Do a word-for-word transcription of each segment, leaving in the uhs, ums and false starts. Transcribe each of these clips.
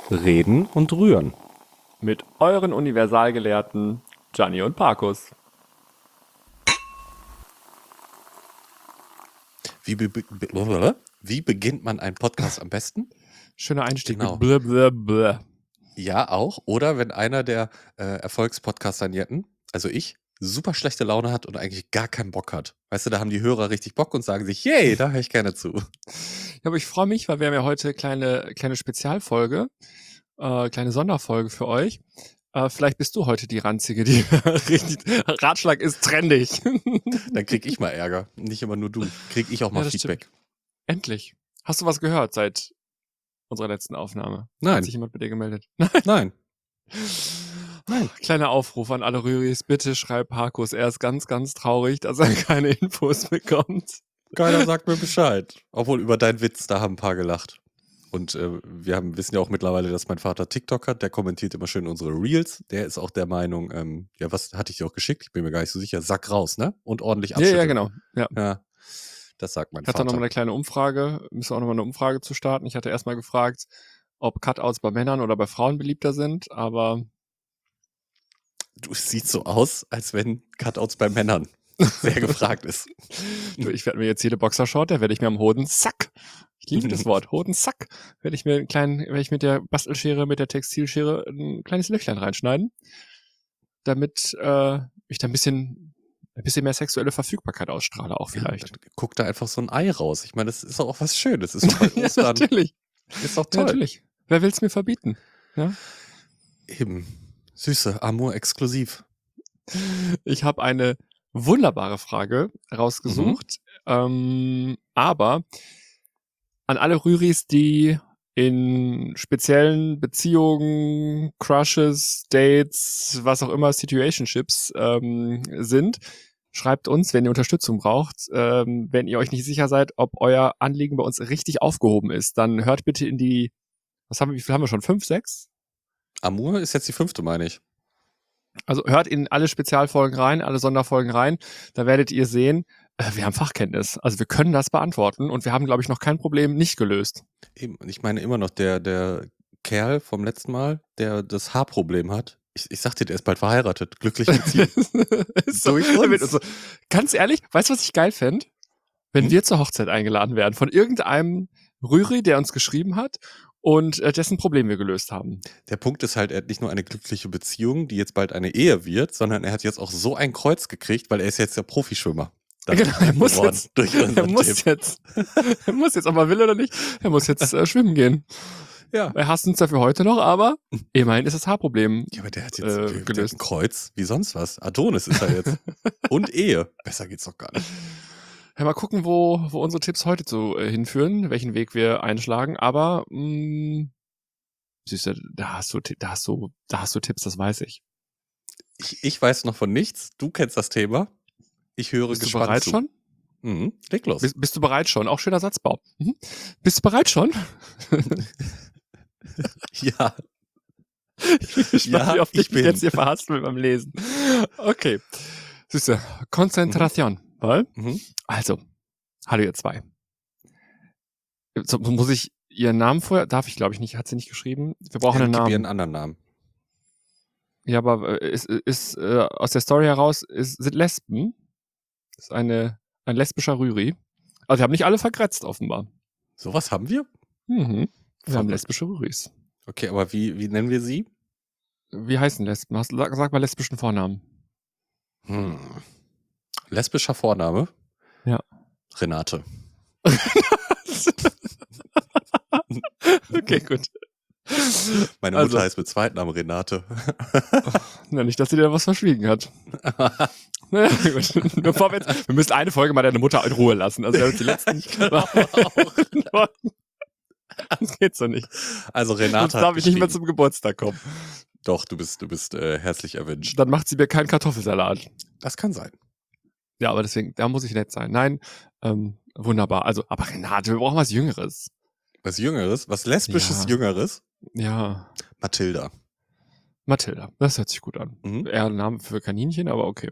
Reden und Rühren. Mit euren Universalgelehrten Gianni und Parkus. Wie, be be wie beginnt man einen Podcast am besten? Schöner Einstieg Genau. mit blö, blö, blö. Ja, auch. Oder wenn einer der äh, Erfolgspodcaster-Nietten, also ich, super schlechte Laune hat und eigentlich gar keinen Bock hat. Weißt du, da haben die Hörer richtig Bock und sagen sich, yay, da höre ich gerne zu. Ja, aber ich freue mich, weil wir haben ja heute kleine kleine Spezialfolge, äh, kleine Sonderfolge für euch. Äh, vielleicht bist du heute die Ranzige, die richtig, Ratschlag ist trendig. Dann krieg ich mal Ärger. Nicht immer nur du. Krieg ich auch mal Ja, das Feedback. stimmt. Endlich. Hast du was gehört seit unserer letzten Aufnahme? Hat Nein, sich jemand bei dir gemeldet? nein, nein. Kleiner Aufruf an alle Rüris, bitte schreib Parkus. Er ist ganz, ganz traurig, dass er keine Infos bekommt. Keiner sagt mir Bescheid. Obwohl, über deinen Witz, da haben ein paar gelacht. Und äh, wir haben, wissen ja auch mittlerweile, dass mein Vater TikTok hat. Der kommentiert immer schön unsere Reels. Der ist auch der Meinung, ähm, ja, was hatte ich dir auch geschickt? Ich bin mir gar nicht so sicher. Sack raus, ne? Und ordentlich Ja, abschütteln. ja, genau. Ja. Ja, das sagt mein Ich hatte auch Vater. nochmal eine kleine Umfrage, müssen auch nochmal eine Umfrage zu starten. Ich hatte erstmal gefragt, ob Cutouts bei Männern oder bei Frauen beliebter sind, aber Du, es sieht so aus, als wenn Cutouts bei Männern sehr gefragt ist. du, ich werde mir jetzt jede Boxershort, da werde ich mir am Hodensack, ich liebe das Wort, Hodensack, werde ich mir einen kleinen, werde ich mit der Bastelschere, mit der Textilschere ein kleines Löchlein reinschneiden, damit äh, ich da ein bisschen, ein bisschen mehr sexuelle Verfügbarkeit ausstrahle auch vielleicht. Ja, guck da einfach so ein Ei raus. Ich meine, das ist auch was Schönes. Das ist bei Ja, Ostern. natürlich. Ist doch Ja, toll. natürlich. Wer will's mir verbieten? Ja? Eben. Süße, Amour exklusiv. Ich habe eine wunderbare Frage rausgesucht, ähm, aber an alle Rüris, die in speziellen Beziehungen, Crushes, Dates, was auch immer, Situationships ähm, sind, schreibt uns, wenn ihr Unterstützung braucht. Ähm, wenn ihr euch nicht sicher seid, ob euer Anliegen bei uns richtig aufgehoben ist, dann hört bitte in die, was haben wir, wie viel haben wir schon? Fünf, sechs? Amour ist jetzt die fünfte, meine ich. Also hört in alle Spezialfolgen rein, alle Sonderfolgen rein. Da werdet ihr sehen, äh, wir haben Fachkenntnis. Also wir können das beantworten und wir haben, glaube ich, noch kein Problem nicht gelöst. Eben, ich meine immer noch, der, der Kerl vom letzten Mal, der das Haarproblem hat. Ich, ich sag dir, der ist bald verheiratet. Glücklich Beziehung. Ist so, Durch uns. also, ganz ehrlich, weißt du, was ich geil fände? Wenn Hm? wir zur Hochzeit eingeladen werden von irgendeinem Rüri, der uns geschrieben hat und äh, dessen Problem wir gelöst haben. Der Punkt ist halt, er hat nicht nur eine glückliche Beziehung, die jetzt bald eine Ehe wird, sondern er hat jetzt auch so ein Kreuz gekriegt, weil er ist jetzt der Profischwimmer. Genau, er muss geworden jetzt, durch er unseren muss Tipp. jetzt, er muss jetzt, ob er will oder nicht, er muss jetzt äh, schwimmen gehen. Ja. Er hasst uns dafür heute noch, aber immerhin ist das Haarproblem Ja, aber der hat jetzt äh, der, der hat gelöst. ein Kreuz, wie sonst was. Adonis ist er jetzt. Und Ehe. Besser geht's doch gar nicht. Ja, mal gucken, wo, wo unsere Tipps heute so äh, hinführen, welchen Weg wir einschlagen, aber mh, süße, da hast du, Ti- da hast du, da hast du Tipps, das weiß ich. Ich, ich weiß noch von nichts. Du kennst das Thema. Ich höre Bist du gespannt bereit zu. schon? Mhm. Leg los. Bist, bist du bereit schon? Auch schöner Satzbau. Mhm. Bist du bereit schon? Ja. Ich bin gespannt, Ja, wie oft ich ich mich bin. jetzt hier verhaspel beim Lesen. Okay. Süße, Konzentration. Weil? Mhm. Also, hallo ihr zwei. So, muss ich ihren Namen vorher? Darf ich, glaube ich, nicht. Hat sie nicht geschrieben. Wir brauchen Ja, einen gib ihr Namen. einen anderen Namen. Ja, aber äh, ist, ist äh, aus der Story heraus ist, sind Lesben. Ist eine ein lesbischer Rüri. Also wir haben nicht alle vergrätzt offenbar. Sowas haben wir? Mhm. Wir haben Verrückt. lesbische Rüris. Okay, aber wie, wie nennen wir sie? Wie heißen Lesben? Hast, sag, sag mal lesbischen Vornamen. Hm. Lesbischer Vorname? Ja. Renate. Okay, gut. Meine Also. Mutter heißt mit Zweitnamen Renate. Na, nicht, dass sie dir was verschwiegen hat. Naja, gut. Bevor wir, jetzt, wir müssen eine Folge mal deine Mutter in Ruhe lassen. Also wir haben jetzt die letzten Genau. Das geht so nicht. Also Renate Sonst hat darf ich nicht mehr geschrieben. zum Geburtstag kommen. Doch, du bist, du bist äh, herzlich erwünscht. Dann macht sie mir keinen Kartoffelsalat. Das kann sein. Ja, aber deswegen, da muss ich nett sein. Nein, ähm, wunderbar. Also, aber Renate, wir brauchen was Jüngeres. Was Jüngeres? Was Lesbisches Ja. Jüngeres? Ja. Mathilda. Mathilda, das hört sich gut an. Mhm. Eher ein Name für Kaninchen, aber okay.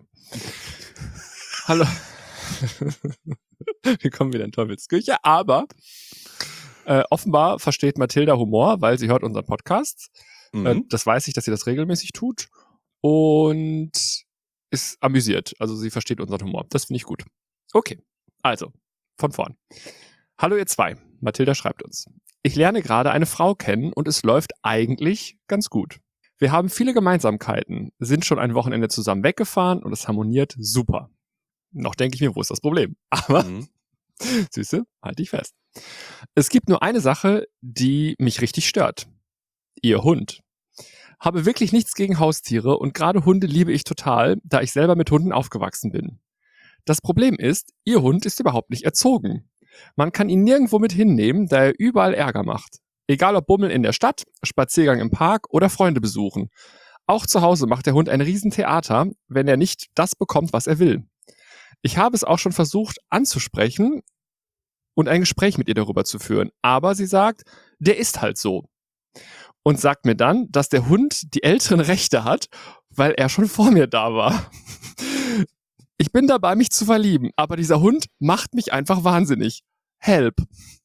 Hallo. Wir kommen wieder in Teufelsküche, aber Äh, offenbar versteht Mathilda Humor, weil sie hört unseren Podcast. Mhm. Äh, das weiß ich, dass sie das regelmäßig tut. Und ist amüsiert. Also sie versteht unseren Humor. Das finde ich gut. Okay, also, von vorn. Hallo ihr zwei. Mathilda schreibt uns. Ich lerne gerade eine Frau kennen und es läuft eigentlich ganz gut. Wir haben viele Gemeinsamkeiten, sind schon ein Wochenende zusammen weggefahren und es harmoniert super. Noch denke ich mir, wo ist das Problem? Aber, Mhm. Süße, halt dich fest. Es gibt nur eine Sache, die mich richtig stört. Ihr Hund. Habe wirklich nichts gegen Haustiere und gerade Hunde liebe ich total, da ich selber mit Hunden aufgewachsen bin. Das Problem ist, ihr Hund ist überhaupt nicht erzogen. Man kann ihn nirgendwo mit hinnehmen, da er überall Ärger macht. Egal ob Bummeln in der Stadt, Spaziergang im Park oder Freunde besuchen. Auch zu Hause macht der Hund ein Riesentheater, wenn er nicht das bekommt, was er will. Ich habe es auch schon versucht anzusprechen und ein Gespräch mit ihr darüber zu führen, aber sie sagt, der ist halt so. Und sagt mir dann, dass der Hund die älteren Rechte hat, weil er schon vor mir da war. Ich bin dabei, mich zu verlieben, aber dieser Hund macht mich einfach wahnsinnig. Help.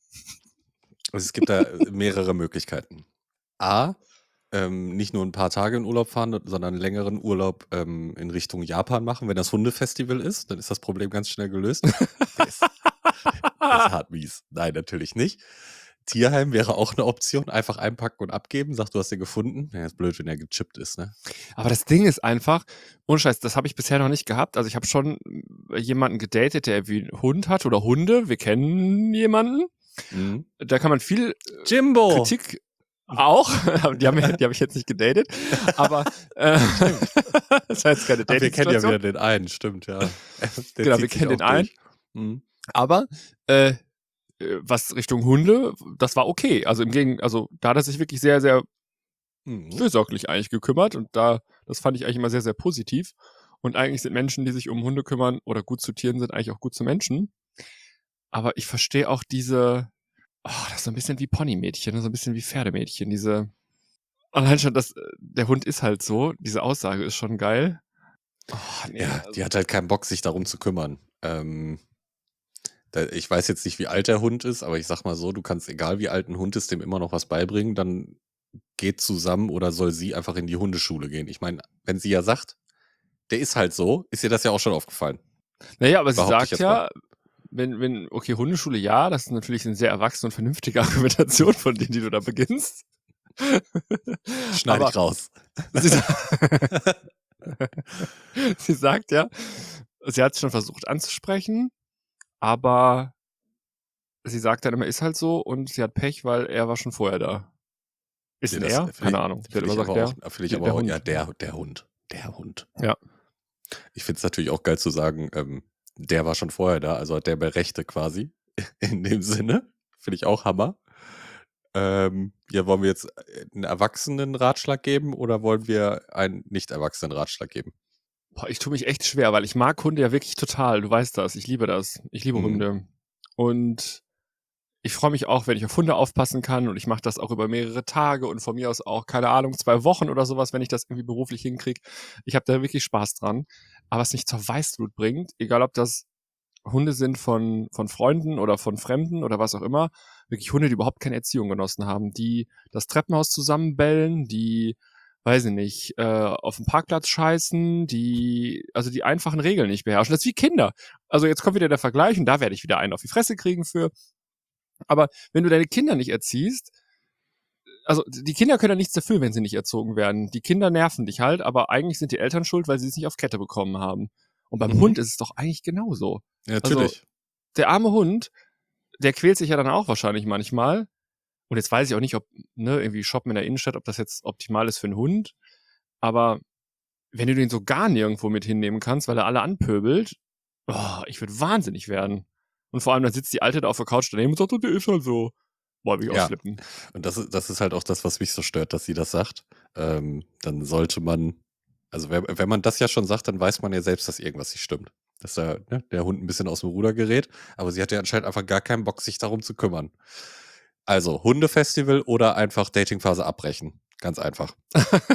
Also es gibt da mehrere Möglichkeiten. A, ähm, nicht nur ein paar Tage in Urlaub fahren, sondern einen längeren Urlaub ähm, in Richtung Japan machen. Wenn das Hundefestival ist, dann ist das Problem ganz schnell gelöst. Der ist, der ist hart mies. Nein, natürlich nicht. Tierheim wäre auch eine Option. Einfach einpacken und abgeben. Sag, du hast den gefunden. Ja, ist blöd, wenn er gechippt ist, ne? Aber das Ding ist einfach, ohne Scheiß, das habe ich bisher noch nicht gehabt. Also ich habe schon jemanden gedatet, der wie einen Hund hat oder Hunde. Wir kennen jemanden. Mhm. Da kann man viel Jimbo! Kritik auch. Die habe die hab ich jetzt nicht gedatet. Aber äh, das heißt keine Aber wir kennen ja Dating-Situation. wieder den einen, stimmt, ja. Der Genau, zieht wir sich kennen auch den einen. durch. Mhm. Aber äh, was Richtung Hunde, das war okay. Also im Gegenteil, also da hat er sich wirklich sehr, sehr Mhm. fürsorglich eigentlich gekümmert und da, das fand ich eigentlich immer sehr, sehr positiv. Und eigentlich sind Menschen, die sich um Hunde kümmern oder gut zu Tieren sind, eigentlich auch gut zu Menschen. Aber ich verstehe auch diese, oh, das ist so ein bisschen wie Ponymädchen, so ein bisschen wie Pferdemädchen, diese, allein schon, das, der Hund ist halt so, diese Aussage ist schon geil. Oh, nee, Ja, also, die hat halt keinen Bock, sich darum zu kümmern. Ähm, da, ich weiß jetzt nicht, wie alt der Hund ist, aber ich sag mal so, du kannst, egal wie alt ein Hund ist, dem immer noch was beibringen, dann geht zusammen oder soll sie einfach in die Hundeschule gehen. Ich meine, wenn sie ja sagt, der ist halt so, ist ihr das ja auch schon aufgefallen. naja, aber sie Behaupte ich sagt jetzt mal. ja, wenn, wenn, okay, Hundeschule, ja, das ist natürlich eine sehr erwachsene und vernünftige Argumentation von denen, die du da beginnst. Schneide Aber ich raus. sie, sa- sie sagt ja, sie hat es schon versucht anzusprechen, aber sie sagt dann immer, ist halt so und sie hat Pech, weil er war schon vorher da. Ist Ja, denn das er? finde Keine ich, Ahnung. Sie hat find immer ich gesagt, aber der, auch, find ich der, aber der auch Hund. ja, der, der Hund. Der Hund. Ja. Ich finde es natürlich auch geil zu sagen, ähm, der war schon vorher da, also hat der mehr Rechte quasi. In dem Sinne. Finde ich auch Hammer. Ähm, ja, wollen wir jetzt einen erwachsenen Ratschlag geben oder wollen wir einen nicht erwachsenen Ratschlag geben? Boah, ich tue mich echt schwer, weil ich mag Hunde ja wirklich total. Du weißt das. Ich liebe das. Ich liebe Mhm. Hunde. Und ich freue mich auch, wenn ich auf Hunde aufpassen kann und ich mache das auch über mehrere Tage und von mir aus auch, keine Ahnung, zwei Wochen oder sowas, wenn ich das irgendwie beruflich hinkriege. Ich habe da wirklich Spaß dran. Aber was mich zur Weißglut bringt, egal ob das Hunde sind von, von Freunden oder von Fremden oder was auch immer, wirklich Hunde, die überhaupt keine Erziehung genossen haben, die das Treppenhaus zusammenbellen, die, weiß ich nicht, äh, auf dem Parkplatz scheißen, die, also die einfachen Regeln nicht beherrschen. Das ist wie Kinder. Also jetzt kommt wieder der Vergleich und da werde ich wieder einen auf die Fresse kriegen für. Aber wenn du deine Kinder nicht erziehst, also die Kinder können ja nichts dafür, wenn sie nicht erzogen werden. Die Kinder nerven dich halt, aber eigentlich sind die Eltern schuld, weil sie es nicht auf Kette bekommen haben. Und beim Mhm. Hund ist es doch eigentlich genauso. Ja, natürlich. Also der arme Hund, der quält sich ja dann auch wahrscheinlich manchmal. Und jetzt weiß ich auch nicht, ob, ne, irgendwie shoppen in der Innenstadt, ob das jetzt optimal ist für einen Hund. Aber wenn du den so gar nirgendwo mit hinnehmen kannst, weil er alle anpöbelt, oh, ich würde wahnsinnig werden. Und vor allem, dann sitzt die Alte da auf der Couch daneben und sagt, oh, der ist halt so. Boah, will ich Ja. ausflippen. Und das ist, das ist halt auch das, was mich so stört, dass sie das sagt. Ähm, dann sollte man, also wenn, wenn man das ja schon sagt, dann weiß man ja selbst, dass irgendwas nicht stimmt. Dass da, ne, der Hund ein bisschen aus dem Ruder gerät, aber sie hat ja anscheinend einfach gar keinen Bock, sich darum zu kümmern. Also, Hundefestival oder einfach Datingphase abbrechen. Ganz einfach.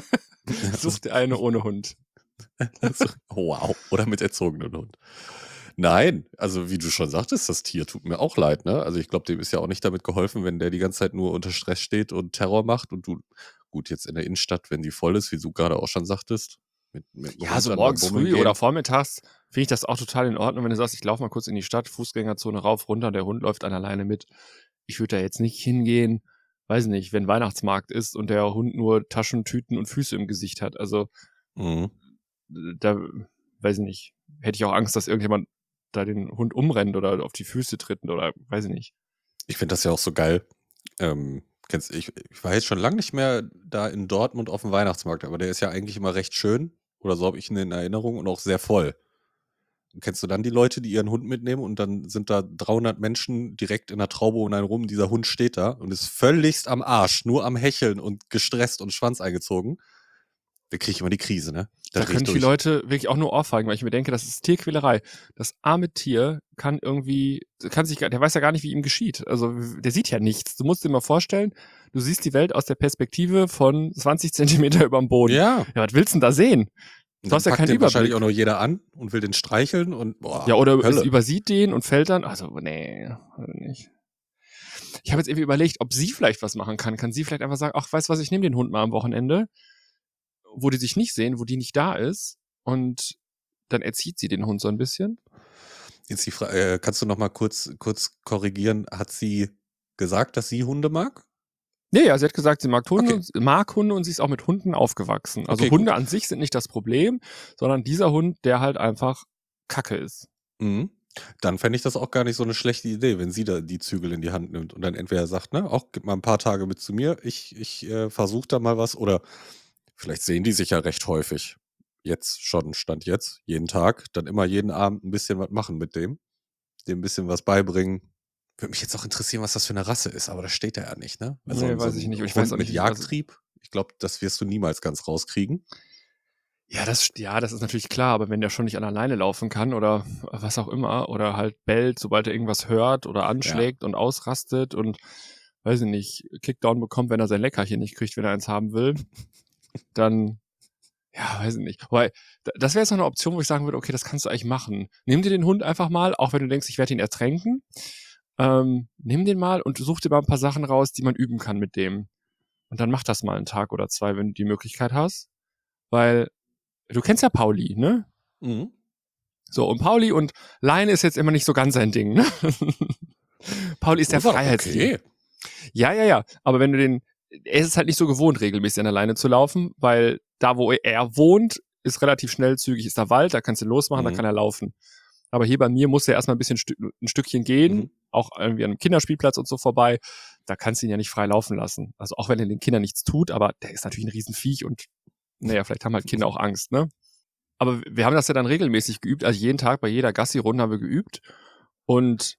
Such dir eine ohne Hund. Also, wow. Oder mit erzogenen Hund. Nein, also wie du schon sagtest, das Tier tut mir auch leid, ne? Also ich glaube, dem ist ja auch nicht damit geholfen, wenn der die ganze Zeit nur unter Stress steht und Terror macht und du, gut, jetzt in der Innenstadt, wenn die voll ist, wie du gerade auch schon sagtest, mit, mit dem Ja, Hund so dann mal morgens bummeln früh oder gehen. vormittags finde ich das auch total in Ordnung, wenn du sagst, ich laufe mal kurz in die Stadt, Fußgängerzone rauf, runter, der Hund läuft an alleine mit. Ich würde da jetzt nicht hingehen, weiß nicht, wenn Weihnachtsmarkt ist und der Hund nur Taschen, Tüten und Füße im Gesicht hat. Also Mhm. da, weiß ich nicht, hätte ich auch Angst, dass irgendjemand da den Hund umrennt oder auf die Füße tritt oder weiß ich nicht. Ich finde das ja auch so geil. Ähm, kennst, ich, ich war jetzt schon lange nicht mehr da in Dortmund auf dem Weihnachtsmarkt, aber der ist ja eigentlich immer recht schön. Oder so habe ich ihn in Erinnerung und auch sehr voll. Und kennst du dann die Leute, die ihren Hund mitnehmen und dann sind da dreihundert Menschen direkt in der Traube um einen rum, dieser Hund steht da und ist völligst am Arsch, nur am Hecheln und gestresst und Schwanz eingezogen. Da kriege ich immer die Krise, ne? Da dreh ich können die durch. Leute wirklich auch nur ohrfeigen, weil ich mir denke, das ist Tierquälerei. Das arme Tier kann irgendwie, kann sich, gar- der weiß ja gar nicht, wie ihm geschieht. Also der sieht ja nichts. Du musst dir mal vorstellen, du siehst die Welt aus der Perspektive von zwanzig Zentimeter über dem Boden. Ja. Ja, was willst du denn da sehen? Und Du dann hast ja packt keinen den wahrscheinlich Überblick. auch noch jeder an und will den streicheln und boah, Ja, oder es Hölle. übersieht den und fällt dann. Also, nee, nicht. Ich habe jetzt irgendwie überlegt, ob sie vielleicht was machen kann. Kann sie vielleicht einfach sagen, ach, weißt du was, ich nehme den Hund mal am Wochenende, wo die sich nicht sehen, wo die nicht da ist. Und dann erzieht sie den Hund so ein bisschen. Jetzt die Frage, äh, kannst du noch mal kurz, kurz korrigieren, hat sie gesagt, dass sie Hunde mag? Ja, ja, sie hat gesagt, sie mag Hunde, Okay. und, mag Hunde und sie ist auch mit Hunden aufgewachsen. Also Okay, Hunde gut. an sich sind nicht das Problem, sondern dieser Hund, der halt einfach Kacke ist. Mhm. Dann fände ich das auch gar nicht so eine schlechte Idee, wenn sie da die Zügel in die Hand nimmt und dann entweder sagt, ne, auch gib mal ein paar Tage mit zu mir, ich, ich äh, versuche da mal was oder vielleicht sehen die sich ja recht häufig. Jetzt schon, Stand jetzt, jeden Tag, dann immer jeden Abend ein bisschen was machen mit dem, dem ein bisschen was beibringen. Würde mich jetzt auch interessieren, was das für eine Rasse ist, aber das steht da ja nicht, ne? Weil so Nee, ein, so weiß ich ein nicht. Ich weiß Hund auch mit nicht. Also, Jagdtrieb, ich glaube, das wirst du niemals ganz rauskriegen. ja, das, ja, das ist natürlich klar, aber wenn der schon nicht an alleine laufen kann oder was auch immer oder halt bellt, sobald er irgendwas hört oder anschlägt und ausrastet und, weiß ich nicht, Kickdown bekommt, wenn er sein Leckerchen nicht kriegt, wenn er eins haben will, dann, ja, weiß ich nicht. Wobei, d- das wäre jetzt noch eine Option, wo ich sagen würde, okay, das kannst du eigentlich machen. Nimm dir den Hund einfach mal, auch wenn du denkst, ich werde ihn ertränken. Ähm, nimm den mal und such dir mal ein paar Sachen raus, die man üben kann mit dem. Und dann mach das mal einen Tag oder zwei, wenn du die Möglichkeit hast. Weil, du kennst ja Pauli, ne? Mhm. So, und Pauli und Leine ist jetzt immer nicht so ganz sein Ding, ne? Pauli ist der Obwohl, war doch Freiheitstier. okay. Ja, ja, ja. Aber wenn du den, er ist es halt nicht so gewohnt, regelmäßig an der Leine zu laufen, weil da, wo er wohnt, ist relativ schnell zügig, ist da Wald, da kannst du ihn losmachen, da Mhm. kann er laufen. Aber hier bei mir muss er erstmal ein bisschen Stück, ein Stückchen gehen, Mhm. auch irgendwie an einem Kinderspielplatz und so vorbei. Da kannst du ihn ja nicht frei laufen lassen. Also auch wenn er den Kindern nichts tut, aber der ist natürlich ein Riesenviech und naja, vielleicht haben halt Kinder auch Angst, ne? Aber wir haben das ja dann regelmäßig geübt, also jeden Tag bei jeder Gassi-Runde haben wir geübt und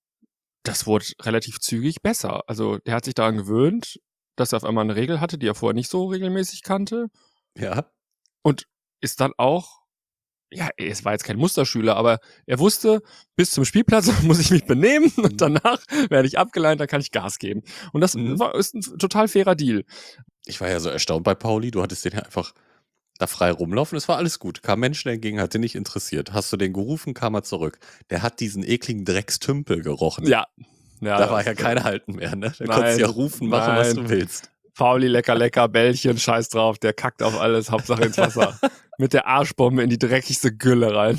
das wurde relativ zügig besser. Also der hat sich daran gewöhnt, dass er auf einmal eine Regel hatte, die er vorher nicht so regelmäßig kannte Ja. und ist dann auch, ja, es war jetzt kein Musterschüler, aber er wusste, bis zum Spielplatz muss ich mich benehmen Mhm. und danach werde ich abgeleint, dann kann ich Gas geben. Und das Mhm. war, ist ein total fairer Deal. Ich war ja so erstaunt bei Pauli, du hattest den ja einfach da frei rumlaufen, es war alles gut. Kam Menschen entgegen, hat den nicht interessiert. Hast du den gerufen, kam er zurück. Der hat diesen ekligen Dreckstümpel gerochen. Ja. Ja, Da war ja das- kein Halten mehr, ne? Da konntest du ja Nein, rufen, machen, was nein. du willst. Pauli, lecker, lecker, Bällchen, scheiß drauf, der kackt auf alles, Hauptsache ins Wasser. Mit der Arschbombe in die dreckigste Gülle rein.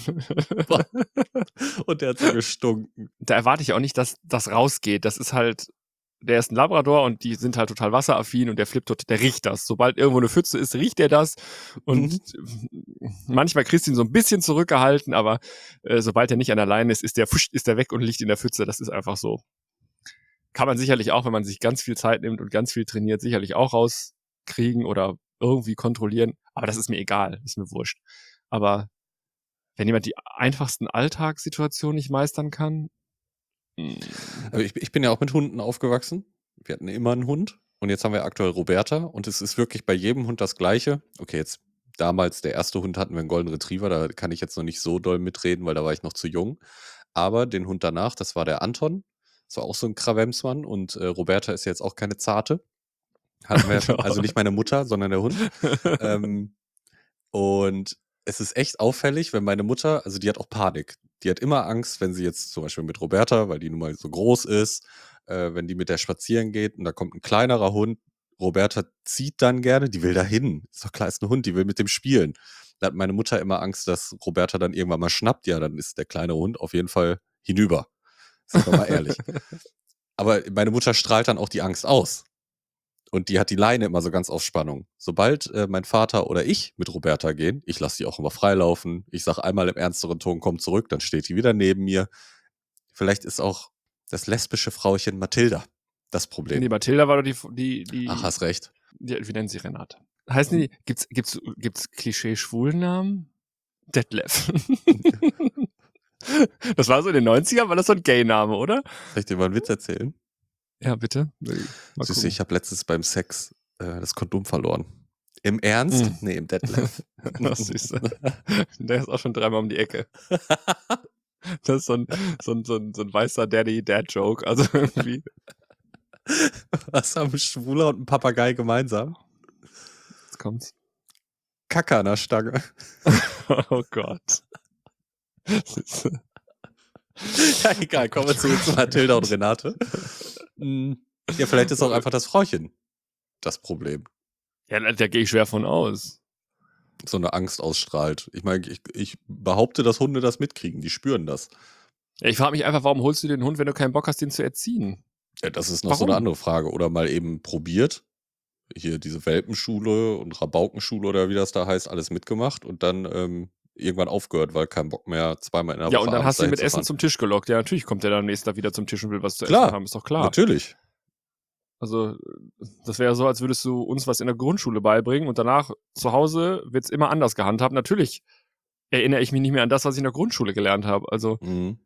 Und der hat so gestunken. Da erwarte ich auch nicht, dass das rausgeht. Das ist halt, der ist ein Labrador und die sind halt total wasseraffin und der flippt tot, der riecht das. Sobald irgendwo eine Pfütze ist, riecht er das. Und manchmal kriegst du ihn so ein bisschen zurückgehalten, aber äh, sobald er nicht an der Leine ist, ist der, pfuscht, ist der weg und liegt in der Pfütze. Das ist einfach so. Kann man sicherlich auch, wenn man sich ganz viel Zeit nimmt und ganz viel trainiert, sicherlich auch rauskriegen oder irgendwie kontrollieren. Aber das ist mir egal, ist mir wurscht. Aber wenn jemand die einfachsten Alltagssituationen nicht meistern kann, mh, Aber ich, ich bin ja auch mit Hunden aufgewachsen. Wir hatten immer einen Hund. Und jetzt haben wir aktuell Roberta. Und es ist wirklich bei jedem Hund das Gleiche. Okay, jetzt damals, der erste Hund hatten wir einen Golden Retriever. Da kann ich jetzt noch nicht so doll mitreden, weil da war ich noch zu jung. Aber den Hund danach, das war der Anton. Das war auch so ein Krawemsmann. Und äh, Roberta ist jetzt auch keine Zarte. Hatten wir ja schon. Also nicht meine Mutter, sondern der Hund. ähm, und es ist echt auffällig, wenn meine Mutter, also die hat auch Panik. Die hat immer Angst, wenn sie jetzt zum Beispiel mit Roberta, weil die nun mal so groß ist, äh, wenn die mit der spazieren geht und da kommt ein kleinerer Hund. Roberta zieht dann gerne, die will da hin. Ist doch klar, ist ein Hund, die will mit dem spielen. Da hat meine Mutter immer Angst, dass Roberta dann irgendwann mal schnappt. Ja, dann ist der kleine Hund auf jeden Fall hinüber. Sind wir mal ehrlich. Aber meine Mutter strahlt dann auch die Angst aus. Und die hat die Leine immer so ganz auf Spannung. Sobald äh, mein Vater oder ich mit Roberta gehen, ich lasse die auch immer freilaufen. Ich sage einmal im ernsteren Ton, komm zurück, dann steht die wieder neben mir. Vielleicht ist auch das lesbische Frauchen Mathilda das Problem. Nee, Mathilda war doch die, die, die. Ach, hast recht. Die, wie nennen sie Renate? Heißen die, gibt's, gibt's, gibt's Klischee-Schwulennamen? Detlef. Das war so in den neunzigern, war das so ein Gay-Name, oder? Soll ich dir mal einen Witz erzählen? Ja, bitte. Süße, ich habe letztens beim Sex äh, das Kondom verloren. Im Ernst? Mm. Nee, im Detlef. Das Süße. Der ist auch schon dreimal um die Ecke. Das ist so ein, so ein, so ein, so ein weißer Daddy-Dad-Joke. Also irgendwie. Was haben ein Schwuler und ein Papagei gemeinsam? Jetzt kommt's. Kacke an der Stange. Oh Gott. Ja, egal, kommen wir zurück zu Mathilda und Renate. Ja, vielleicht ist auch einfach das Frauchen das Problem. Ja, da gehe ich schwer von aus. So eine Angst ausstrahlt. Ich meine, ich, ich behaupte, dass Hunde das mitkriegen, die spüren das. Ja, ich frage mich einfach, warum holst du den Hund, wenn du keinen Bock hast, den zu erziehen? Ja, das ist noch Warum? so eine andere Frage. Oder mal eben probiert. Hier diese Welpenschule und Rabaukenschule oder wie das da heißt, alles mitgemacht und dann ähm, irgendwann aufgehört, weil kein Bock mehr zweimal in der Woche. Ja, und dann abends hast du ihn dahin mit zu Essen fahren. zum Tisch gelockt. Ja, natürlich kommt der dann am nächsten Tag wieder zum Tisch und will was zu Klar, essen haben, ist doch klar. Natürlich. Also, das wäre so, als würdest du uns was in der Grundschule beibringen und danach zu Hause wird's immer anders gehandhabt. Natürlich erinnere ich mich nicht mehr an das, was ich in der Grundschule gelernt habe. Also, Mhm.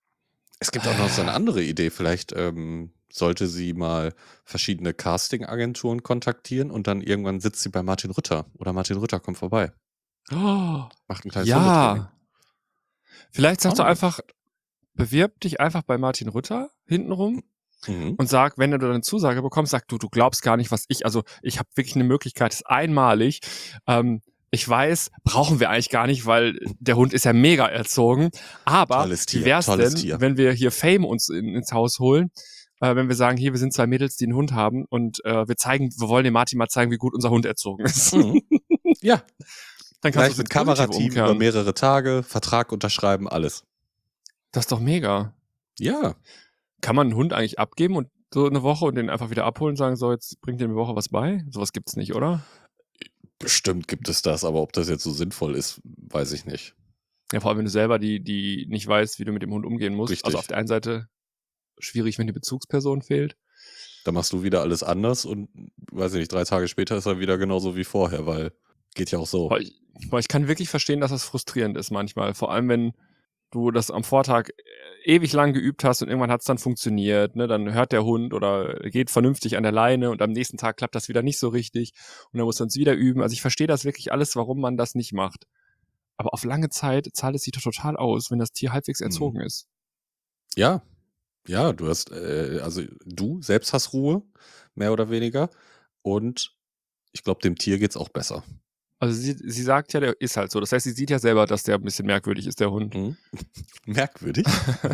Es gibt auch noch so eine andere Idee. Vielleicht ähm, sollte sie mal verschiedene Casting-Agenturen kontaktieren und dann irgendwann sitzt sie bei Martin Rütter oder Martin Rütter kommt vorbei. oh, Macht ein kleines Hundetraining. ja. Vielleicht sagst Auch du eine einfach, bewirb dich einfach bei Martin Rütter hintenrum Mhm. und sag, wenn du dann eine Zusage bekommst, sag du, du glaubst gar nicht, was ich, also ich habe wirklich eine Möglichkeit, das ist einmalig. Ähm, ich weiß, brauchen wir eigentlich gar nicht, weil der Hund ist ja mega erzogen. Aber Tolles Tier, wie wär's tolles denn, Tier. wenn wir hier Fame uns in, ins Haus holen, äh, wenn wir sagen, hier, wir sind zwei Mädels, die einen Hund haben und äh, wir zeigen, wir wollen dem Martin mal zeigen, wie gut unser Hund erzogen ist. Mhm. Ja, Dann kannst gleich du mit es positiv Kamerateam über umkehren. mehrere Tage, Vertrag unterschreiben, alles. Das ist doch mega. Ja, Kann man einen Hund eigentlich abgeben und so eine Woche und den einfach wieder abholen und sagen, so, jetzt bringt dir eine Woche was bei? Sowas gibt's nicht, oder? bestimmt gibt es das, aber ob das jetzt so sinnvoll ist, weiß ich nicht. Ja, vor allem, wenn du selber die, die nicht weißt, wie du mit dem Hund umgehen musst. Richtig. Also auf der einen Seite schwierig, wenn die Bezugsperson fehlt. Da machst du wieder alles anders und, weiß ich nicht, drei Tage später ist er wieder genauso wie vorher, weil geht ja auch so. Aber ich, aber ich kann wirklich verstehen, dass das frustrierend ist manchmal. Vor allem, wenn du das am Vortag ewig lang geübt hast und irgendwann hat es dann funktioniert, ne? Dann hört der Hund oder geht vernünftig an der Leine und am nächsten Tag klappt das wieder nicht so richtig und dann muss man es wieder üben. Also ich verstehe das wirklich alles, warum man das nicht macht. Aber auf lange Zeit zahlt es sich doch total aus, wenn das Tier halbwegs erzogen Mhm. ist. Ja, ja, du hast, äh, also du selbst hast Ruhe, mehr oder weniger. Und ich glaube, dem Tier geht's auch besser. Also sie, sie sagt ja, der ist halt so. Das heißt, sie sieht ja selber, dass der ein bisschen merkwürdig ist, der Hund. Mhm. Merkwürdig.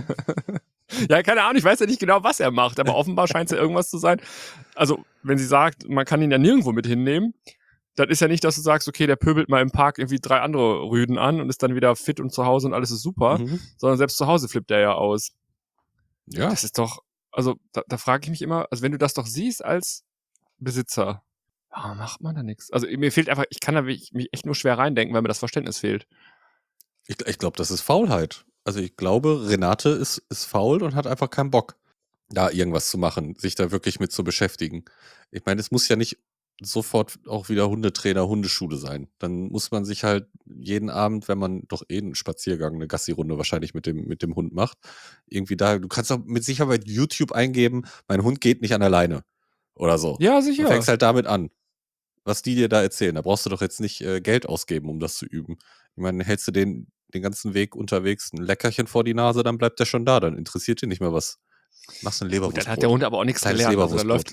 Ja, keine Ahnung, ich weiß ja nicht genau, was er macht, aber offenbar scheint es ja irgendwas zu sein. Also, wenn sie sagt, man kann ihn ja nirgendwo mit hinnehmen, dann ist ja nicht, dass du sagst, okay, der pöbelt mal im Park irgendwie drei andere Rüden an und ist dann wieder fit und zu Hause und alles ist super, Mhm. sondern selbst zu Hause flippt er ja aus. Ja, Das ist doch, also da, da frage ich mich immer, also wenn du das doch siehst als Besitzer, warum macht man da nichts? Also mir fehlt einfach, ich kann da mich, mich echt nur schwer reindenken, weil mir das Verständnis fehlt. ich, ich glaube, das ist Faulheit. Also ich glaube, Renate ist, ist faul und hat einfach keinen Bock, da irgendwas zu machen, sich da wirklich mit zu beschäftigen. Ich meine, es muss ja nicht sofort auch wieder Hundetrainer, Hundeschule sein. Dann muss man sich halt jeden Abend, wenn man doch eh einen Spaziergang, eine Gassi-Runde wahrscheinlich mit dem, mit dem Hund macht, irgendwie da, du kannst auch mit Sicherheit YouTube eingeben, mein Hund geht nicht an der Leine oder so. Ja, Du sicher. fängst halt damit an, was die dir da erzählen. Da brauchst du doch jetzt nicht äh, Geld ausgeben, um das zu üben. Ich meine, hältst du den, den ganzen Weg unterwegs ein Leckerchen vor die Nase, dann bleibt der schon da. Dann interessiert ihn nicht mehr was. Machst du ein Gut, dann Leberwurstbrot. hat der Hund aber auch nichts Kleines gelernt. Also da Leberwurstbrot. läuft,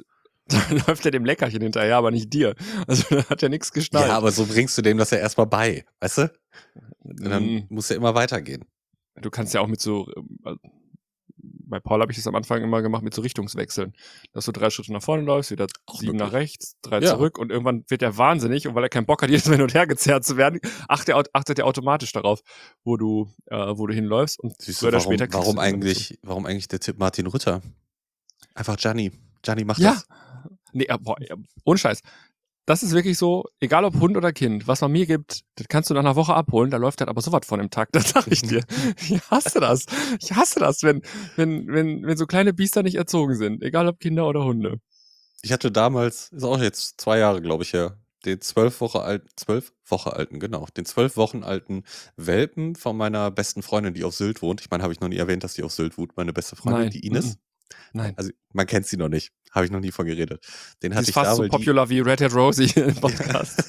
dann läuft er dem Leckerchen hinterher, aber nicht dir. Also da hat er nichts geschnallt. Ja, aber so bringst du dem das ja erstmal bei, weißt du? Und dann Mm, muss er immer weitergehen. Du kannst ja auch mit so, äh, bei Paul habe ich das am Anfang immer gemacht mit so Richtungswechseln. Dass du drei Schritte nach vorne läufst, wieder Auch sieben nach möglich. rechts, drei Ja. zurück und irgendwann wird er wahnsinnig und weil er keinen Bock hat, jedes Mal hin und her gezerrt zu werden, achtet er, achtet er automatisch darauf, wo du, äh, wo du hinläufst und Siehst früher du, oder warum, später kriegst warum du den dann nicht eigentlich, warum eigentlich der Tipp Martin Rütter? Einfach Gianni. Gianni macht so. Ja, das. nee, äh, boah, ja, ohne Scheiß. Das ist wirklich so, egal ob Hund oder Kind, was man mir gibt, das kannst du nach einer Woche abholen, da läuft das aber sowas von im Takt, das sag ich dir. Ich hasse das. Ich hasse das, wenn, wenn, wenn, wenn so kleine Biester nicht erzogen sind, egal ob Kinder oder Hunde. Ich hatte damals, ist auch jetzt zwei Jahre, glaube ich, her, den zwölf Wochen alten, zwölf Wochen alten, genau, den zwölf Wochen alten Welpen von meiner besten Freundin, die auf Sylt wohnt. Ich meine, habe ich noch nie erwähnt, dass die auf Sylt wohnt, meine beste Freundin, Nein, die Ines. mm-mm. Nein. Also, man kennt sie noch nicht. Habe ich noch nie von geredet. Den Die hatte ist ich fast da, so weil die, popular wie Red Hat Rosie im Podcast.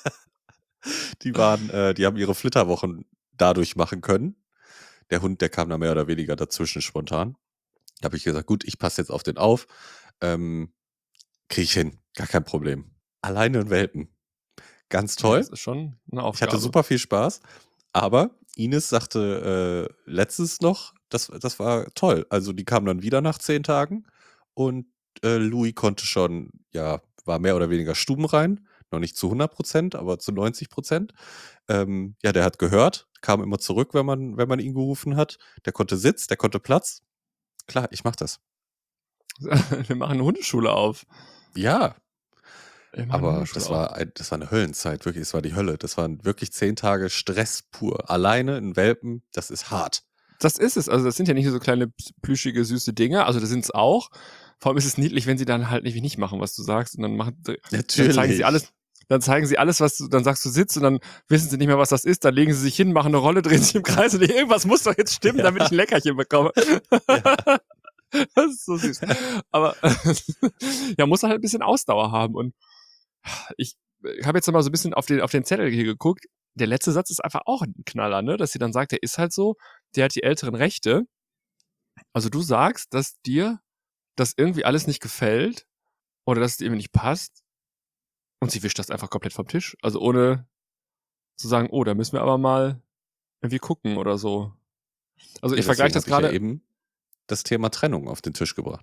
die waren, äh, die haben ihre Flitterwochen dadurch machen können. Der Hund, der kam da mehr oder weniger dazwischen spontan. Da habe ich gesagt, gut, ich passe jetzt auf den auf. Ähm, Kriege ich hin, gar kein Problem. Alleine ein Welpen. Ganz Ja, toll. das ist schon eine Ich Aufgabe. hatte super viel Spaß. Aber Ines sagte äh, letztens noch, das, das war toll. Also die kam dann wieder nach zehn Tagen und äh, Louis konnte schon, ja, war mehr oder weniger stubenrein. Noch nicht zu hundert Prozent, aber zu neunzig Prozent. Ähm, ja, der hat gehört, kam immer zurück, wenn man, wenn man ihn gerufen hat. Der konnte Sitz, der konnte Platz. Klar, ich mach das. Wir machen eine Hundeschule auf. Ja, Wir machen eine aber Hundeschule das auf. war, ein, das war eine Höllenzeit, wirklich, es war die Hölle. Das waren wirklich zehn Tage Stress pur. Alleine in Welpen, das ist hart. Das ist es. Also das sind ja nicht nur so kleine plüschige, süße Dinge. Also das sind es auch. Vor allem ist es niedlich, wenn sie dann halt irgendwie nicht machen, was du sagst. Und dann machen, Natürlich. dann zeigen sie alles, dann zeigen sie alles, was du, dann sagst du Sitz und dann wissen sie nicht mehr, was das ist. Dann legen sie sich hin, machen eine Rolle, drehen sich im Kreis und irgendwas muss doch jetzt stimmen, Ja. damit ich ein Leckerchen bekomme. Ja. Das ist so süß. Aber ja, muss halt ein bisschen Ausdauer haben. Und ich habe jetzt mal so ein bisschen auf den, auf den Zettel hier geguckt. Der letzte Satz ist einfach auch ein Knaller, ne? Dass sie dann sagt, der ist halt so, der hat die älteren Rechte. Also du sagst, dass dir das irgendwie alles nicht gefällt oder dass es dir irgendwie nicht passt und sie wischt das einfach komplett vom Tisch. Also ohne zu sagen, oh, da müssen wir aber mal irgendwie gucken oder so. Also Ja, ich vergleiche das deswegen hab ich gerade. ja eben das Thema Trennung auf den Tisch gebracht.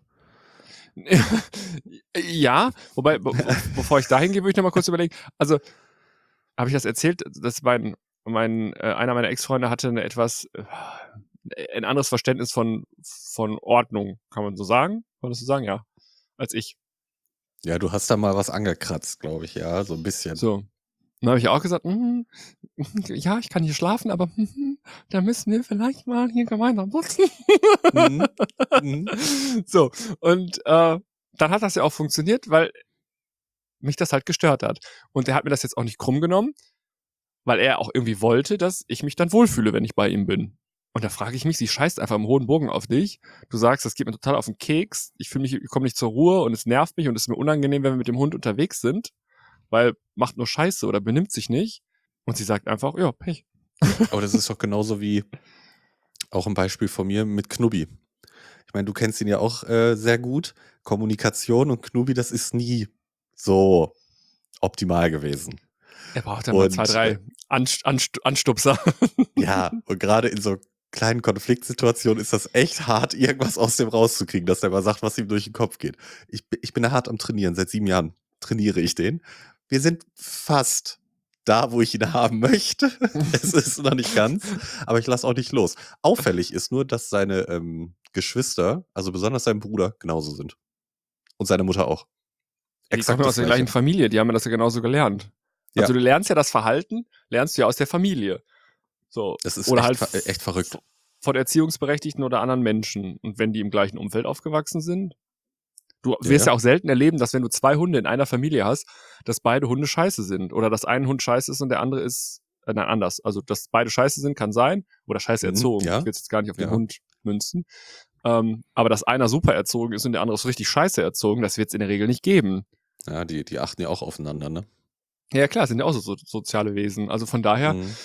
Ja, wobei, be bevor ich dahin gehe, würde ich noch mal kurz überlegen. Also, habe ich das erzählt, dass mein, mein äh, einer meiner Ex-Freunde hatte eine etwas, äh, ein anderes Verständnis von, von Ordnung, kann man so sagen? Kann man das so sagen? Ja, als ich. Ja, du hast da mal was angekratzt, glaube ich, ja, so ein bisschen. So. Dann habe ich auch gesagt, mm, ja, ich kann hier schlafen, aber mm, da müssen wir vielleicht mal hier gemeinsam putzen. Mhm. Mhm. So, und äh, dann hat das ja auch funktioniert, weil mich das halt gestört hat. Und er hat mir das jetzt auch nicht krumm genommen, weil er auch irgendwie wollte, dass ich mich dann wohlfühle, wenn ich bei ihm bin. Und da frage ich mich, sie scheißt einfach im hohen Bogen auf dich. Du sagst, das geht mir total auf den Keks. Ich fühle mich, ich komme nicht zur Ruhe und es nervt mich und es ist mir unangenehm, wenn wir mit dem Hund unterwegs sind, weil macht nur Scheiße oder benimmt sich nicht. Und sie sagt einfach, ja, Pech. Aber das ist doch genauso wie auch ein Beispiel von mir mit Knubbi. Ich meine, du kennst ihn ja auch äh, sehr gut. Kommunikation und Knubbi, das ist nie so optimal gewesen. Er braucht dann mal zwei, drei äh, Anst Anst Anstupser. Ja, und gerade in so kleinen Konfliktsituationen ist das echt hart, irgendwas aus dem rauszukriegen, dass der mal sagt, was ihm durch den Kopf geht. Ich, bin- ich bin da hart am Trainieren. Seit sieben Jahren trainiere ich den. Wir sind fast da, wo ich ihn haben möchte. Es ist noch nicht ganz, aber ich lasse auch nicht los. Auffällig ist nur, dass seine ähm, Geschwister, also besonders sein Bruder, genauso sind. Und seine Mutter auch. Die Exakt kommen ja aus das der Gleiche. gleichen Familie, die haben ja das ja genauso gelernt. Ja. Also du lernst ja das Verhalten, lernst du ja aus der Familie. So. Das ist oder echt, halt ver- äh, echt verrückt. von Erziehungsberechtigten oder anderen Menschen. Und wenn die im gleichen Umfeld aufgewachsen sind, du Ja, wirst ja. ja. auch selten erleben, dass wenn du zwei Hunde in einer Familie hast, dass beide Hunde scheiße sind. Oder dass ein Hund scheiße ist und der andere ist, äh, nein, anders. Also, dass beide scheiße sind, kann sein. Oder scheiße Mhm, erzogen. ja. Ich will jetzt gar nicht auf den Ja. Hund münzen. Ähm, aber dass einer super erzogen ist und der andere ist richtig scheiße erzogen, das wird es in der Regel nicht geben. Ja, die, die achten ja auch aufeinander, ne? Ja, klar, sind ja auch so, so soziale Wesen. Also von daher, Mhm.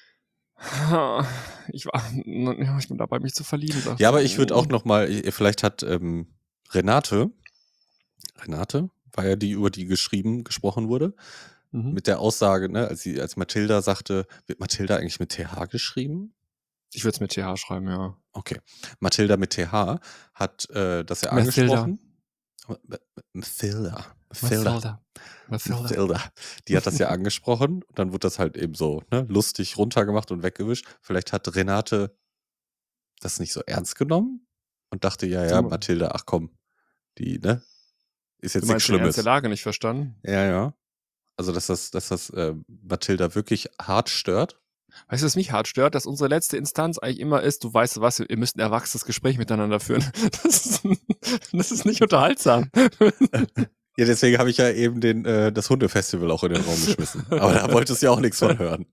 ich war, ja, ich bin dabei, mich zu verlieben. Ja, aber ich würde auch noch mal, vielleicht hat ähm, Renate, Renate, war ja die, über die geschrieben, gesprochen wurde. Mhm. Mit der Aussage, ne, als, sie, als Mathilda sagte, wird Mathilda eigentlich mit T H geschrieben? Ich würde es mit T H schreiben, ja. Okay. Mathilda mit T H hat äh, das ja Mathilda. angesprochen. Mathilda. Mathilda. Mathilda. Mathilda. Die hat das ja angesprochen und dann wurde das halt eben so ne, lustig runtergemacht und weggewischt. Vielleicht hat Renate das nicht so ernst genommen und dachte, ja, ja, Du- Mathilda, ach komm, die, ne, ist jetzt Du nichts meinst den Ernst Schlimmes. der Lage nicht verstanden? Ja, ja. Also, dass das, dass das äh, Mathilda wirklich hart stört. Weißt du, was mich hart stört? Dass unsere letzte Instanz eigentlich immer ist, du weißt was, ihr müsst ein erwachsenes Gespräch miteinander führen. Das ist, das ist nicht unterhaltsam. Ja, deswegen habe ich ja eben den, äh, das Hundefestival auch in den Raum geschmissen. Aber da wolltest du ja auch nichts von hören.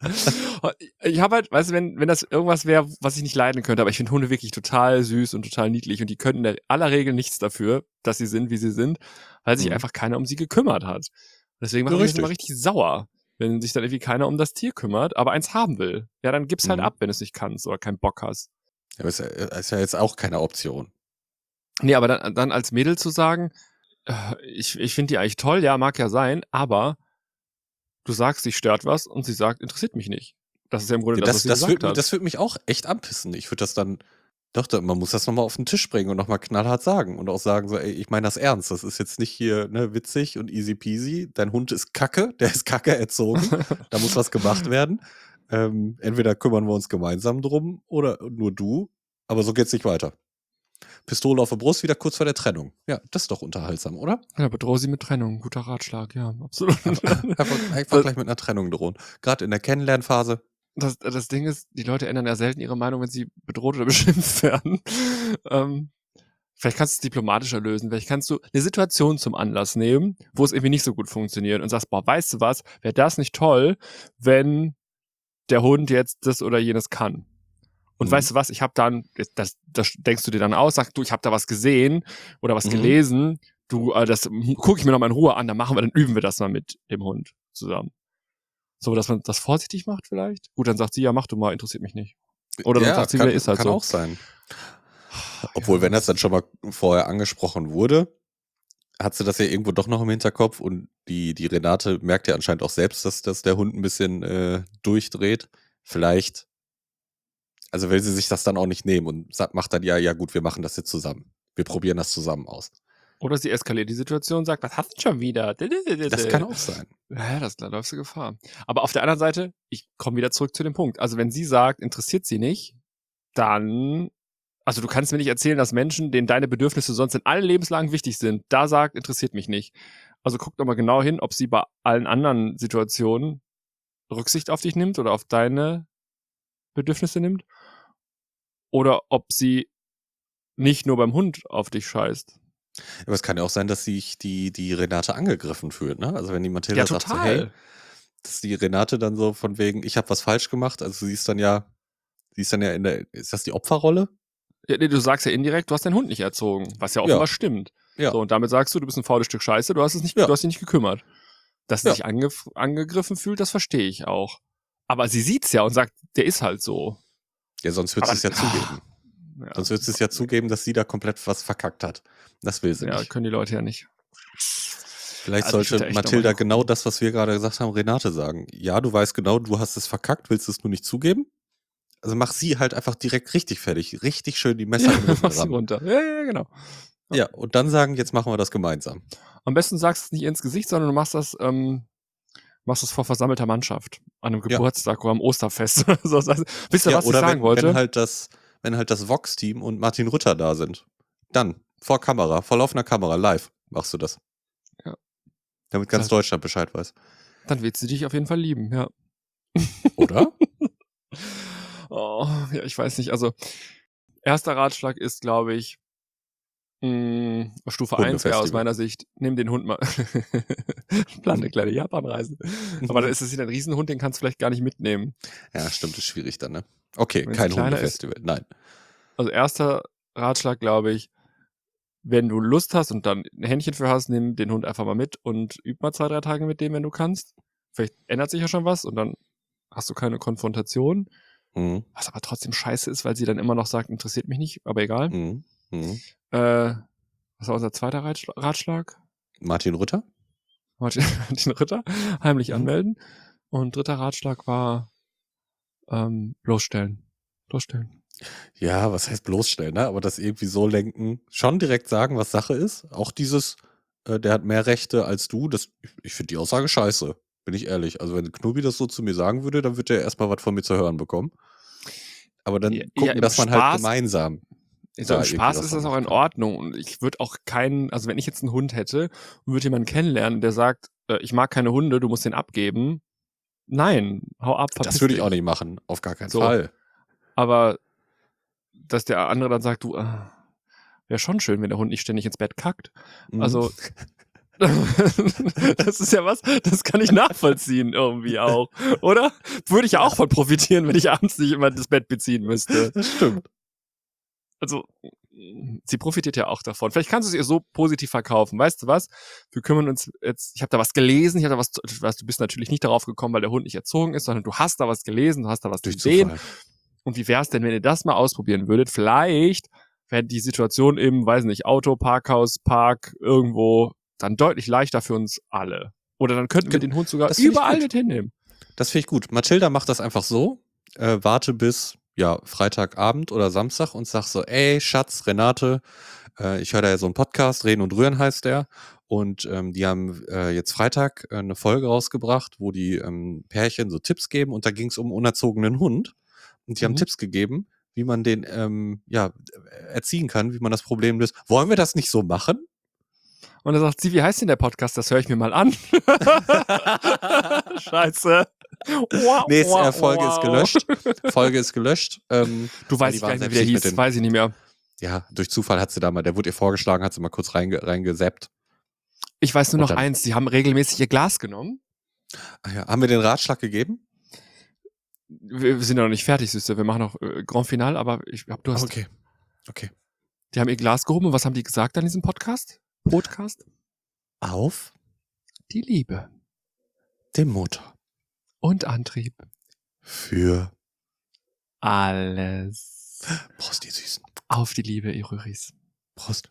Ich habe halt, weißt du, wenn, wenn das irgendwas wäre, was ich nicht leiden könnte, aber ich finde Hunde wirklich total süß und total niedlich und die können in der aller Regel nichts dafür, dass sie sind, wie sie sind, weil sich Mhm. einfach keiner um sie gekümmert hat. Deswegen mache Ja, ich mich richtig. immer richtig sauer, wenn sich dann irgendwie keiner um das Tier kümmert, aber eins haben will. Ja, dann gib's halt Mhm. ab, wenn du es nicht kannst oder keinen Bock hast. Ja, aber ist ja, ist ja jetzt auch keine Option. Nee, aber dann, dann als Mädel zu sagen, äh, ich, ich finde die eigentlich toll, ja, mag ja sein, aber du sagst, dich stört was und sie sagt, interessiert mich nicht. Das ist ja im Grunde Ja, das, das was sie das gesagt würde hat. das würd mich auch echt anpissen. Ich würde das dann, doch, da, man muss das nochmal auf den Tisch bringen und nochmal knallhart sagen. Und auch sagen so, ey, ich meine das ernst. Das ist jetzt nicht hier ne, witzig und easy peasy. Dein Hund ist kacke, der ist kacke erzogen. Da muss was gemacht werden. Ähm, entweder kümmern wir uns gemeinsam drum oder nur du. Aber so geht's nicht weiter. Pistole auf der Brust, wieder kurz vor der Trennung. Ja, das ist doch unterhaltsam, oder? Ja, bedrohe sie mit Trennung. Guter Ratschlag, ja, absolut. Einfach, einfach, einfach gleich mit einer Trennung drohen. Gerade in der Kennenlernphase. Das, das Ding ist, die Leute ändern ja selten ihre Meinung, wenn sie bedroht oder beschimpft werden. Ähm, vielleicht kannst du es diplomatischer lösen. Vielleicht kannst du eine Situation zum Anlass nehmen, wo es irgendwie nicht so gut funktioniert und sagst, boah, weißt du was, wäre das nicht toll, wenn der Hund jetzt das oder jenes kann. Und Mhm. weißt du was, ich habe dann, das, das denkst du dir dann aus, sagst du, ich habe da was gesehen oder was Mhm. gelesen, du, äh, das gucke ich mir nochmal in Ruhe an, dann machen wir, dann üben wir das mal mit dem Hund zusammen. So, dass man das vorsichtig macht vielleicht. Gut, dann sagt sie, ja, mach du mal, interessiert mich nicht. Oder dann Ja, sagt sie kann, wieder, ist halt kann so. auch sein. Obwohl, Ja, wenn das dann schon mal vorher angesprochen wurde, hat sie das ja irgendwo doch noch im Hinterkopf und die, die Renate merkt ja anscheinend auch selbst, dass, dass der Hund ein bisschen äh, durchdreht. Vielleicht, also will sie sich das dann auch nicht nehmen und sagt, macht dann, ja, ja gut, wir machen das jetzt zusammen. Wir probieren das zusammen aus. Oder sie eskaliert die Situation und sagt, was hast du schon wieder? Das kann auch sein. Ja, das, da läufst du Gefahr. Aber auf der anderen Seite, ich komme wieder zurück zu dem Punkt. Also wenn sie sagt, interessiert sie nicht, dann, also du kannst mir nicht erzählen, dass Menschen, denen deine Bedürfnisse sonst in allen Lebenslagen wichtig sind, da sagt, interessiert mich nicht. Also guck doch mal genau hin, ob sie bei allen anderen Situationen Rücksicht auf dich nimmt oder auf deine Bedürfnisse nimmt. Oder ob sie nicht nur beim Hund auf dich scheißt. Aber es kann ja auch sein, dass sich die, die Renate angegriffen fühlt, ne? Also wenn die Mathilda Ja, sagt so, total. hey, dass die Renate dann so von wegen, ich habe was falsch gemacht, also sie ist dann ja, sie ist dann ja in der, ist das die Opferrolle? Ja, nee, du sagst ja indirekt, du hast deinen Hund nicht erzogen, was ja Ja. offenbar stimmt. Ja. So, und damit sagst du, du bist ein faules Stück Scheiße, du hast es nicht, Ja. du hast dich nicht gekümmert. Dass sie Ja. sich ange angegriffen fühlt, das verstehe ich auch. Aber sie sieht's ja und sagt, der ist halt so. Ja, sonst wird sie Aber- es ja zugeben. Ja, Sonst wird sie es ja zugeben, dass sie da komplett was verkackt hat. Das will sie ja, nicht. können die Leute ja nicht. Vielleicht Also ich würd da sollte echt Mathilda nochmal genau hingucken. das, was wir gerade gesagt haben, Renate sagen. Ja, du weißt genau, du hast es verkackt, willst es nur nicht zugeben? Also mach sie halt einfach direkt richtig fertig. Richtig schön die Messer Ja, in den Rücken mach sie rammen. runter. Ja, ja, genau. Ja, und dann sagen, jetzt machen wir das gemeinsam. Am besten sagst du es nicht ins Gesicht, sondern du machst das, ähm, machst das vor versammelter Mannschaft. An einem Ja. Geburtstag oder am Osterfest. So, also, wisst ihr, Ja, was ich oder sagen wenn, wollte? wenn halt das, wenn halt das Vox-Team und Martin Rütter da sind. Dann, vor Kamera, vor laufender Kamera, live machst du das. Ja. Damit ganz Das- Deutschland Bescheid weiß. Dann wird sie dich auf jeden Fall lieben, ja. Oder? Oh, ja, ich weiß nicht. Also, erster Ratschlag ist, glaube ich, mh, Stufe eins wäre aus Hundefestival. meiner Sicht, nimm den Hund mal. Plan eine kleine Japanreise. Aber dann ist es wieder ein Riesenhund, den kannst du vielleicht gar nicht mitnehmen. Ja, stimmt, ist schwierig dann, ne? Okay, Wenn's kein kleiner ist- Hundefestival, nein. Also, erster Ratschlag, glaube ich, wenn du Lust hast und dann ein Händchen für hast, nimm den Hund einfach mal mit und üb mal zwei, drei Tage mit dem, wenn du kannst. Vielleicht ändert sich ja schon was und dann hast du keine Konfrontation. Mhm. Was aber trotzdem scheiße ist, weil sie dann immer noch sagt, interessiert mich nicht, aber egal. Mhm. Mhm. Äh, was war unser zweiter Ratschla- Ratschlag? Martin Rütter? Martin, Martin Rütter, heimlich Mhm. anmelden. Und dritter Ratschlag war ähm, bloßstellen. Bloßstellen. Ja, was heißt bloßstellen, ne? Aber das irgendwie so lenken, schon direkt sagen, was Sache ist. Auch dieses, äh, der hat mehr Rechte als du, das, ich, ich finde die Aussage scheiße, bin ich ehrlich. Also wenn Knubi das so zu mir sagen würde, dann würde er erstmal was von mir zu hören bekommen. Aber dann Ja, gucken, im dass man halt Spaß- gemeinsam. So da im irgendwie Spaß was ist das dran auch in machen kann. Ordnung. Und ich würde auch keinen, also wenn ich jetzt einen Hund hätte und würde jemanden kennenlernen, der sagt, äh, ich mag keine Hunde, du musst den abgeben. Nein, hau ab, verpiss Das würde ich dich. auch nicht machen, auf gar keinen So. Fall. Aber dass der andere dann sagt, du, äh, wäre schon schön, wenn der Hund nicht ständig ins Bett kackt. Mhm. Also das ist ja was, das kann ich nachvollziehen irgendwie auch, oder? Würde ich ja auch von profitieren, wenn ich abends nicht immer das Bett beziehen müsste. Das stimmt. Also, sie profitiert ja auch davon. Vielleicht kannst du es ihr so positiv verkaufen. Weißt du was? Wir kümmern uns jetzt, ich habe da was gelesen, ich habe da was, was, du bist natürlich nicht darauf gekommen, weil der Hund nicht erzogen ist, sondern du hast da was gelesen, du hast da was Durch gesehen. Zufall. Und wie wär's denn, wenn ihr das mal ausprobieren würdet? Vielleicht wäre die Situation im, weiß nicht, Auto, Parkhaus, Park, irgendwo dann deutlich leichter für uns alle. Oder dann könnten wir Ge- den Hund sogar das find ich überall gut. mit hinnehmen. Das finde ich gut. Mathilda macht das einfach so, äh, warte bis ja Freitagabend oder Samstag und sag so, ey Schatz, Renate, äh, ich höre da ja so einen Podcast, Reden und Rühren heißt der, und ähm, die haben äh, jetzt Freitag äh, eine Folge rausgebracht, wo die ähm, Pärchen so Tipps geben, und da ging es um einen unerzogenen Hund, und die haben Mhm. Tipps gegeben, wie man den ähm, ja erziehen kann, wie man das Problem löst. Wollen wir das nicht so machen? Und dann sagt sie, wie heißt denn der Podcast? Das höre ich mir mal an. Scheiße. Wow, Nee, wow, äh, Folge wow. ist gelöscht. Folge ist gelöscht. Ähm, Du weil weißt die gar waren nicht mehr, wie selbst der nicht mit hieß, den- weiß ich nicht mehr. Ja, durch Zufall hat sie da mal, der wurde ihr vorgeschlagen, hat sie mal kurz reinge, reingesappt. Ich weiß nur Und noch dann- eins, sie haben regelmäßig ihr Glas genommen. Ah ja, haben wir den Ratschlag gegeben? Wir, wir sind ja noch nicht fertig, Süße. Wir machen noch äh, Grand Final, aber ich hab Durst. Okay. Okay. Die haben ihr Glas gehoben und was haben die gesagt an diesem Podcast? Podcast? Auf Die Liebe dem Motor. und Antrieb. Für Alles. Prost, die Süßen. Auf die Liebe, ihr Rüris. Prost.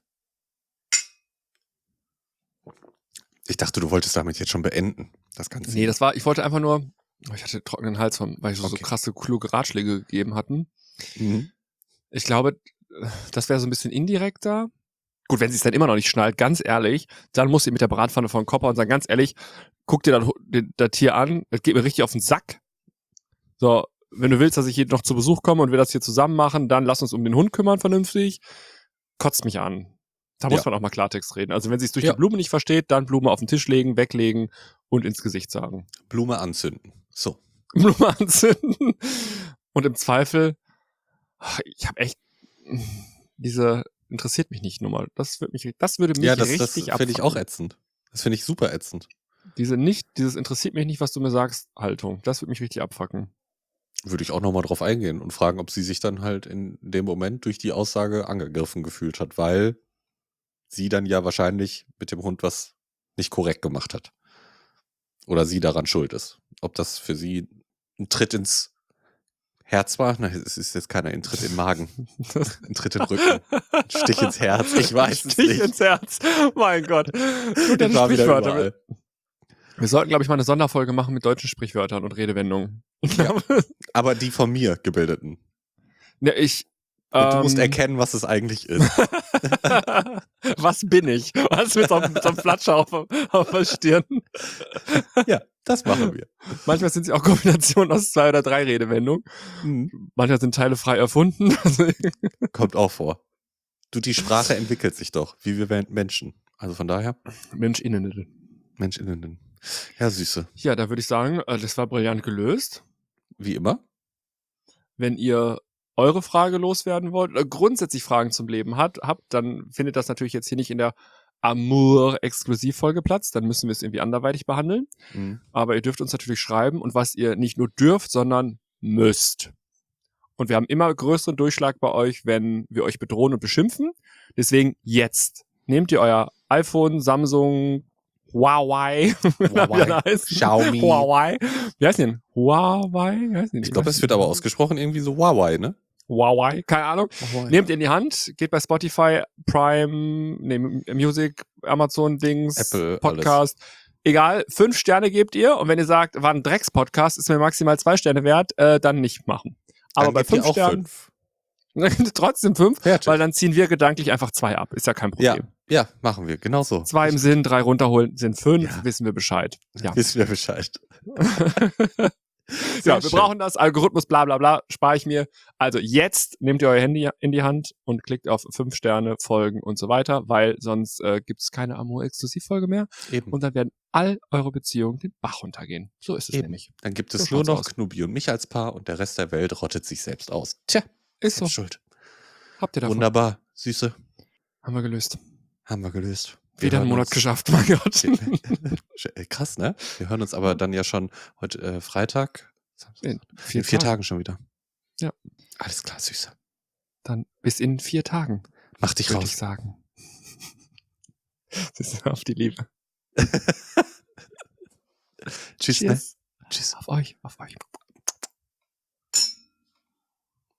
Ich dachte, du wolltest damit jetzt schon beenden. Das Ganze. Nee, das war, ich wollte einfach nur, ich hatte trockenen Hals, vom, weil ich so, Okay. so krasse, kluge Ratschläge gegeben hatten. Mhm. Ich glaube, das wäre so ein bisschen indirekter. Gut, wenn sie es dann immer noch nicht schnallt, ganz ehrlich, dann muss sie mit der Bratpfanne vor den Kopf und sagen, ganz ehrlich, guck dir das, das Tier an, es geht mir richtig auf den Sack. So, wenn du willst, dass ich hier noch zu Besuch komme und wir das hier zusammen machen, dann lass uns um den Hund kümmern vernünftig. Kotzt mich an. Da muss Ja. man auch mal Klartext reden. Also wenn sie es durch Ja. die Blume nicht versteht, dann Blume auf den Tisch legen, weglegen und ins Gesicht sagen. Blume anzünden. So. Blume anzünden. Und im Zweifel, ach, ich habe echt diese interessiert mich nicht Nummer. Das würde mich, das würde mich Ja, das, das richtig finde ich auch abfucken. ätzend. Das finde ich super ätzend. Diese nicht, dieses interessiert mich nicht, was du mir sagst, Haltung. Das würde mich richtig abfacken. Würde ich auch nochmal drauf eingehen und fragen, ob sie sich dann halt in dem Moment durch die Aussage angegriffen gefühlt hat, weil sie dann ja wahrscheinlich mit dem Hund was nicht korrekt gemacht hat. Oder sie daran schuld ist. Ob das für sie ein Tritt ins Herz war? Nein, es ist jetzt keiner ein Tritt in den Magen. Ein Tritt in den Rücken. Ein Stich ins Herz. Ich weiß es Stich nicht. ins Herz. Mein Gott. Du, deine Ich war wieder Sprichwörter. überall. Wir sollten, glaube ich, mal eine Sonderfolge machen mit deutschen Sprichwörtern und Redewendungen. Ja. Aber die von mir gebildeten. Ja, ich. Und du musst ähm, erkennen, was es eigentlich ist. Was bin ich? Was mit so einem, so einem Flatscher auf, auf der Stirn? Ja, das machen wir. Manchmal sind sie auch Kombinationen aus zwei oder drei Redewendungen. Mhm. Manchmal sind Teile frei erfunden. Also, Kommt auch vor. Du, die Sprache entwickelt sich doch, wie wir Menschen. Also von daher, MenschInnen. MenschInnen. Ja, Süße. Ja, da würde ich sagen, äh, das war brillant gelöst. Wie immer. Wenn ihr eure Frage loswerden wollt oder grundsätzlich Fragen zum Leben hat, habt, dann findet das natürlich jetzt hier nicht in der Amour-Exklusivfolge Platz. Dann müssen wir es irgendwie anderweitig behandeln. Mhm. Aber ihr dürft uns natürlich schreiben und was ihr nicht nur dürft, sondern müsst. Und wir haben immer größeren Durchschlag bei euch, wenn wir euch bedrohen und beschimpfen. Deswegen jetzt nehmt ihr euer iPhone, Samsung, Huawei, Huawei, Xiaomi. Huawei. Wie heißt denn? Huawei? Wie heißt denn? Ich glaube, es wird aber ausgesprochen irgendwie so Huawei, ne? Huawei, keine Ahnung. Oh, Nehmt ihr in die Hand, geht bei Spotify, Prime, nee, Music, Amazon-Dings, Apple, Podcast. Egal, fünf Sterne gebt ihr und wenn ihr sagt, war ein Drecks-Podcast, ist mir maximal zwei Sterne wert, äh, dann nicht machen. Aber Dann bei gebt ihr fünf auch Sternen fünf. trotzdem fünf, Fertig. weil dann ziehen wir gedanklich einfach zwei ab. Ist ja kein Ja, Problem. ja, machen wir. Genau so. Zwei im Sinn, drei runterholen sind fünf, Ja. wissen wir Bescheid. Ja. Wissen wir Bescheid. Ja, wir schön. brauchen das, Algorithmus, bla bla bla, spare ich mir. Also jetzt nehmt ihr euer Handy in die Hand und klickt auf fünf Sterne, Folgen und so weiter, weil sonst äh, gibt es keine Amor-Exklusivfolge mehr Eben. und dann werden all eure Beziehungen den Bach runtergehen. So ist es Eben. nämlich. Dann gibt So es nur schaut's noch aus. Knubi und mich als Paar und der Rest der Welt rottet sich selbst aus. Tja, Ist so. selbst schuld. Habt ihr davon? Wunderbar, Süße. Haben wir gelöst. Haben wir gelöst. Wir Wieder einen hören Monat uns- geschafft, mein Gott. Äh, Krass, ne? Wir hören uns aber dann ja schon heute äh, Freitag. In In vier Tagen schon wieder. Ja. Alles klar, Süße. Dann bis in vier Tagen, Mach dich würde ich raus. sagen. Das ist auf die Liebe. Tschüss, ne? Cheers. Tschüss. Auf euch, auf euch.